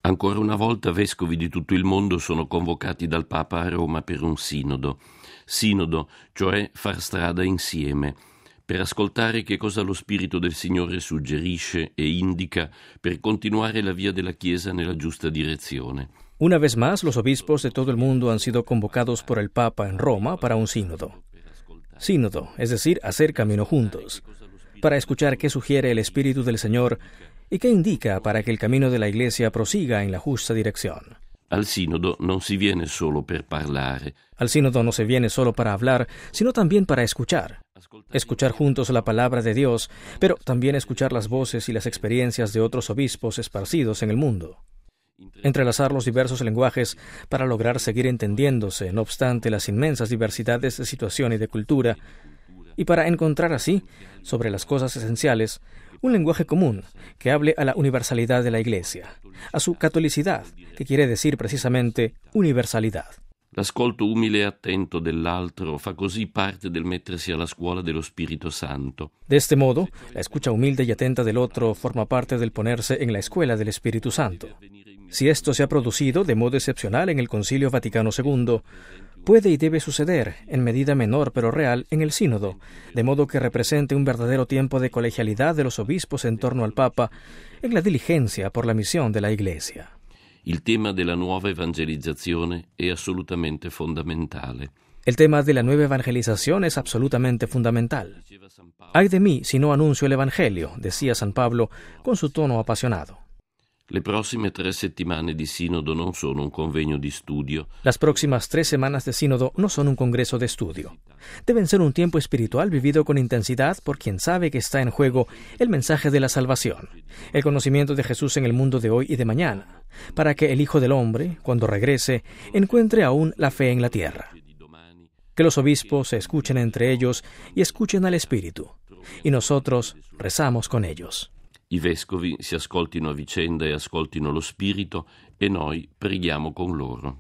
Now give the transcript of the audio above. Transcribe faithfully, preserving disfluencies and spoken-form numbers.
Ancora una volta vescovi di tutto il mondo sono convocati dal Papa a Roma per un sinodo. Sinodo, cioè far strada insieme, per ascoltare che cosa lo Spirito del Signore suggerisce e indica per continuare la vía de la Chiesa nella giusta direzione. Una vez más, los obispos de todo el mundo han sido convocados por el Papa en Roma para un sínodo. Sínodo, es decir, hacer camino juntos, para escuchar qué sugiere el Espíritu del Señor y qué indica para que el camino de la Iglesia prosiga en la justa dirección. Al sinodo non si viene solo per parlare. Al sínodo no se viene solo para hablar, sino también para escuchar. Escuchar juntos la palabra de Dios, pero también escuchar las voces y las experiencias de otros obispos esparcidos en el mundo. Entrelazar los diversos lenguajes para lograr seguir entendiéndose, no obstante las inmensas diversidades de situación y de cultura, y para encontrar así, sobre las cosas esenciales, un lenguaje común que hable a la universalidad de la Iglesia, a su catolicidad, que quiere decir precisamente universalidad. L'ascolto umile e attento dell'altro fa così parte del mettersi alla scuola dello Spirito Santo. De este modo, la escucha humilde y atenta del otro forma parte del ponerse en la escuela del Espíritu Santo. Si esto se ha producido de modo excepcional en el Concilio Vaticano segundo, puede y debe suceder, en medida menor pero real, en el Sínodo, de modo que represente un verdadero tiempo de colegialidad de los obispos en torno al Papa, en la diligencia por la misión de la Iglesia. Il tema della nuova evangelizzazione è assolutamente fondamentale. El tema de la nueva evangelización es absolutamente fundamental. Ay de mí si no anuncio el Evangelio, decía San Pablo con su tono apasionado. Le prossime tre settimane di Sinodo non sono un convegno di studio. Las próximas tres semanas de sínodo no son un congreso de estudio. Deben ser un tiempo espiritual vivido con intensidad por quien sabe que está en juego el mensaje de la salvación, el conocimiento de Jesús en el mundo de hoy y de mañana, para que el Hijo del Hombre, cuando regrese, encuentre aún la fe en la tierra. Que los obispos se escuchen entre ellos y escuchen al Espíritu, y nosotros rezamos con ellos. I vescovi si ascoltino a vicenda e ascoltino lo Spirito e noi preghiamo con loro.